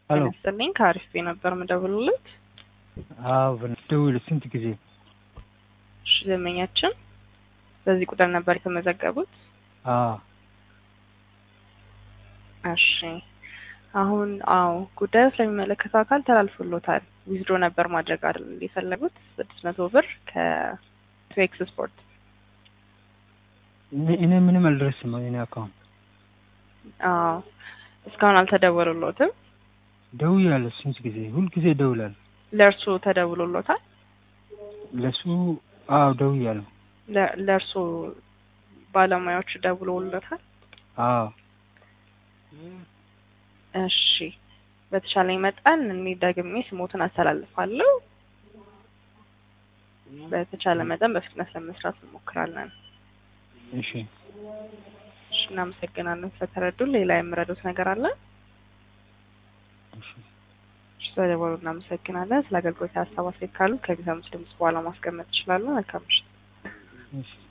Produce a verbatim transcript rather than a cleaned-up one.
ሄሎ ተነስተልኝ ካሪፍ ነበር መደብሉት አዎ ደውል ስንት ጊዜ እሺ ዘመኛችን በዚህ ቁጥር ነበር የተመዘገቡት አዎ እሺ አሁን አዎ ጉዳዩ ስለሚመለከተው አካል ተላልፎሎታል ዊዝድሮ ነበር ማድረግ አይደል የፈለጉት ስድስት መቶ ብር ከትዌክስ ስፖርት እኔ ምንም አልደረስም እኔ አካውንት አዎ እስካሁን አልተደወለሎትም ደውያለሁ ስንት ጊዜ ሁሉ ጊዜ ደውላለሁ ለርሱ ተደውሎሎታል ለሱ አዎ ደውያለሁ ለርሱ ባለሙያዎች ደውሎሎታል አዎ እሺ በተቻለኝ መጠን እኔ ደግሜ ስሞትን አስተላልፋለሁ በተቻለ መጠን በፍጥነት ለመስራት እንሞክራለን እሺ እሺ እናመሰግናለን ስለተረዱ ሌላ የምረዱት ነገር አለ እሺ ስለደወሉ እናመሰግናለን ስለ አገልግሎት ሀሳብ አስተያየት ካሉ ከዚህ ድምጽ በኋላ ማስቀመጥ ይችላሉ መልካም ምሽት እሺ